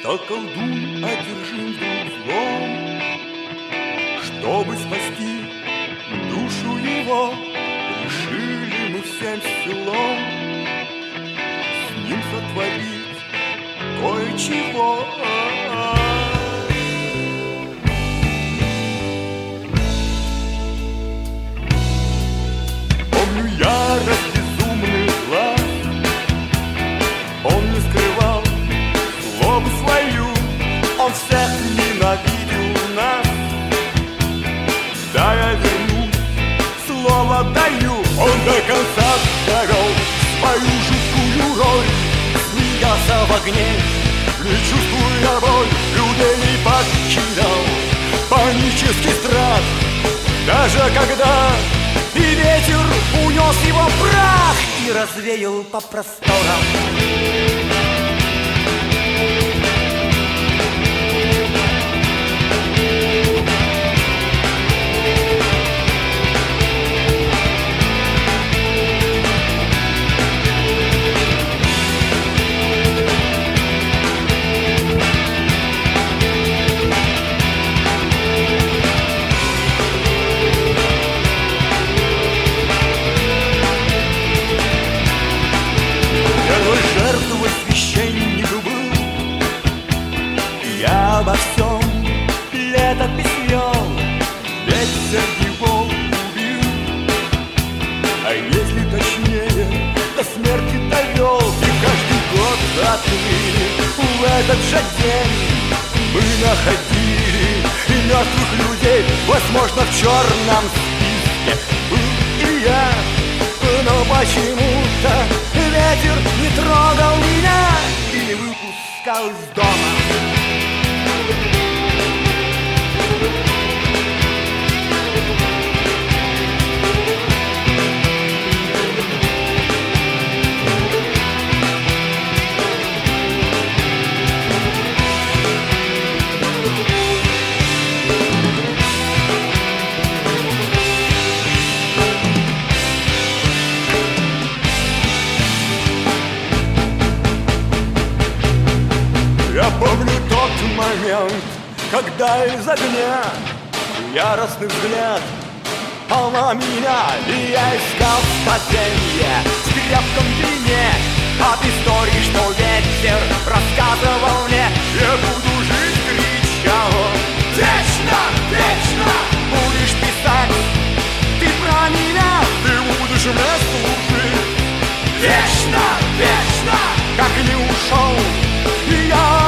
Так колдун одержим вдруг злом, чтобы спасти душу его, решили мы всем селом с ним сотворить кое-чего. Помню ярость безумных глаз, он не скрывал злобу свою, он всех ненавидел нас. Да, я вернусь, слово даю, он до конца довел свою жуткую роль. Смеялся в огне, не чувствуя боль, людей не покидал панический страх. Даже когда и ветер унес его прах и развеял по просторам. Священник был, я обо всем летопись вел, ветер его убил, а если точнее, до смерти довел. И каждый год отныне в этот же день мы находили и мертвых людей. Возможно, в черном списке был и я, но почему-то ветер не трогал меня и не выпускал из дома. Я помню тот момент, когда из огня яростный взгляд пал на меня, и я искал спасенье в скрепком вине от истории, что ветер рассказывал мне. Я буду жить, кричал он, вечно, вечно будешь писать ты про меня, ты будешь мне служить вечно, вечно, как не ушел и я.